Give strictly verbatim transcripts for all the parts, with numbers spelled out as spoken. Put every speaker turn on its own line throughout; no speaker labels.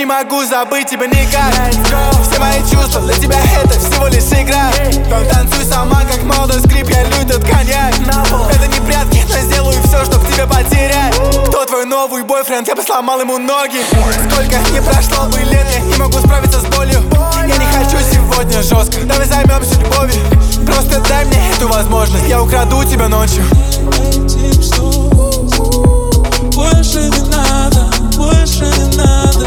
могу забыть тебя никак. Все мои чувства для тебя это всего лишь игра. Танцуй сама, как молодой скрип, я лью этот коньяк. Это не прятки, но сделаю все, чтоб тебя потерять. Кто твой новый бойфренд? Я бы сломал ему ноги. Сколько не прошло бы лет, я не могу справиться с болью. Я не хочу сегодня жестко, давай займемся любовью. Просто дай мне эту возможность, я украду тебя ночью.
Больше не надо, больше не надо.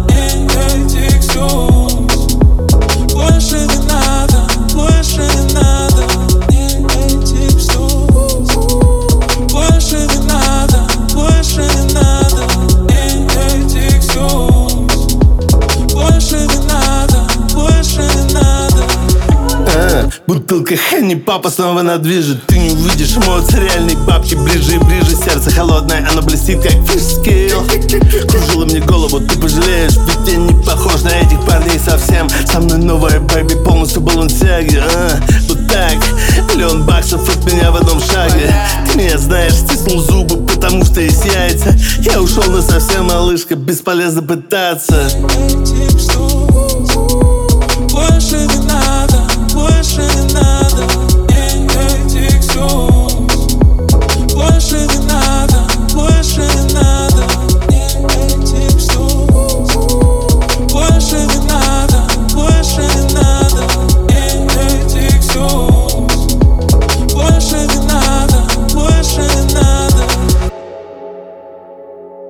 Больше не надо, больше не надо. Больше не надо, больше не надо. Больше не надо, больше не надо.
А, бутылка Хенни, папа снова надвижет. Ты не увидишь эмоции, реальные бабки. Ближе и ближе, сердце холодное, оно блестит как фишскейл. Кружила мне голову, ты пожалеешь, ведь я не похож на этих парней совсем. Со мной новая бэйби, полностью балансиаги. А, вот так, миллион баксов от меня в одном шаге. Ты меня знаешь, стиснул зубы, потому что есть яйца. Я ушел на совсем, малышка, бесполезно пытаться.